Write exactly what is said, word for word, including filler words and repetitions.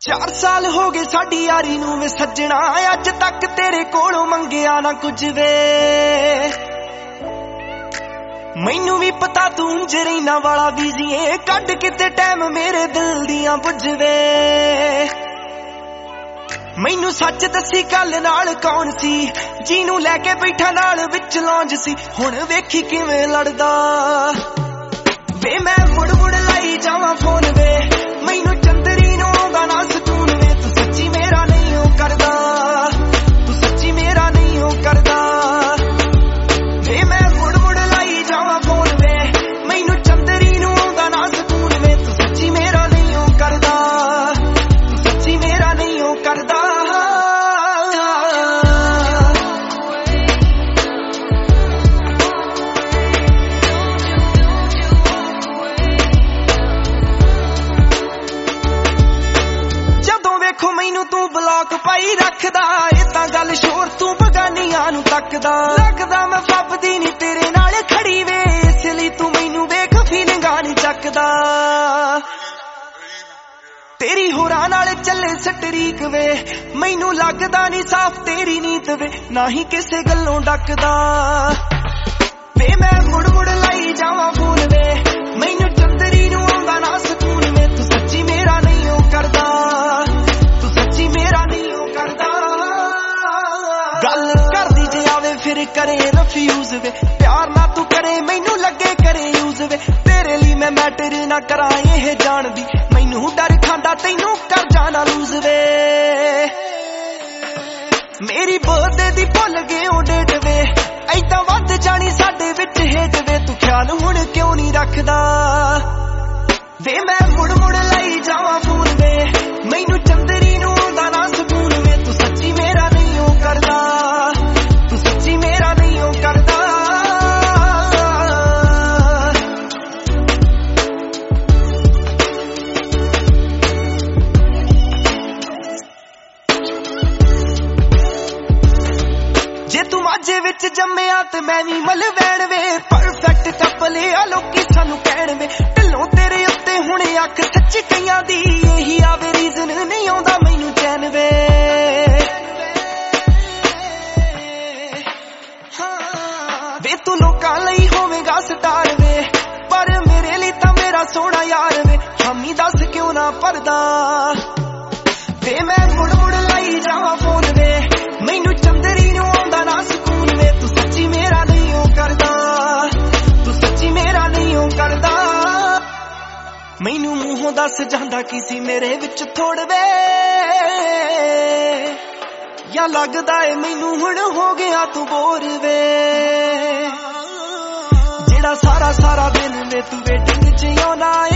चार साल हो गए साडी यारी नूं वे सज्जणा, अज तक तेरे कोलों मंगिया ना कुछ वे। मैनू भी पता तू उंज रहीना वाला बिजी है, कड किते टाइम मेरे दिल दियां बुझ वे। मैनू सच दसी गल नाल कौन सी, जीनू लैके बैठा नाल विच लौंज सी, हुण वेखी किवें लड़दा वे। मैं मुड़ मुड़ लाई जावां फोन वे, मैनू चंदरी नूं आउंदा ना सकून वे। तू सच्ची मेरा नहीं हो करदा, तू सच्ची मेरा नहीं हो करदा वे। मैं मुड़ मुड़ लाई जावां फोन वे, मैनू चंदरी नूं आउंदा ना सकून वे। तू सच्ची मेरा नहीं हो करदा, तू सच्ची मेरा नहीं हो करदा। देखो मैनू तू ब्लॉक पाई रखदा, इदां गल शोर तू बगानियां नू तकदा। लगदा मैं फबदी नी तेरे नाल खड़ी वे, इसलिए तू मैनू वेख फीलिंगां नी चकदा। तेरी होरां नाल चले सटरीक वे, मैनू लगदा नी साफ तेरी नीत वे, ना ही किसे गल्लों डकदा वे। मैं मुड़ मुड़ लाई जावां फोन वे, मैनू चंदरी नू आउंदा ना सकून वे। तू सच्ची मेरा नहीं हो करदा, मेरा नहीं हो करदा। गल कर दी जे आवे फिर करे रफ्यूज वे, प्यार ना तू करे मैनू लगे करे यूज वे। तेरे लिए मैं मैटर ना करा ये जान दी, मैनू डर खांदा तैनू कर जाना लूज वे। मेरी बर्थडे दी भुल गए ओ डेट वे, ऐदां वध जानी साडे विच हेट वे। तू ख्याल हुण क्यों नहीं रखदा वे। मैं मुड़ मुड़ लाई जावां फोन वे, मैनू चंदरी नूं आउंदा ना सकून वे। तू सच्ची मेरा नहीं हो करदा, तू सच्ची मेरा नहीं हो करदा। जे तू माझे विच जम्मिया ते मैं भी मलवैण वे, परफेक्ट कपल आ लोकी सानू कहण वे। ढिल्लों तेरे उत्ते हुण अख सच्ची कईयां दी, यही आवे रीजन नहीं आउंदा मैनू चैन वे। वे तू लोकां लई होवेगा स्टार वे, पर मेरे लिए तां मेरा सोहना यार वे। हामी दस क्यों ना परदा वे। मैं मुड़ मुड़ लाई जावां फोन वे, मैनू चंदरी नूं आउंदा ना सकून वे। तू सच्ची मेरा नहीं हो करदा, तू सच्ची मेरा नहीं हो करदा। मैनू मूहों दस जांदा किसी मेरे विच थोड़ वे, या लगदा ए मैनू हुण हो गया तू बोर वे। जेड़ा सारा सारा दिन वे तू वेटिंग च आउंदा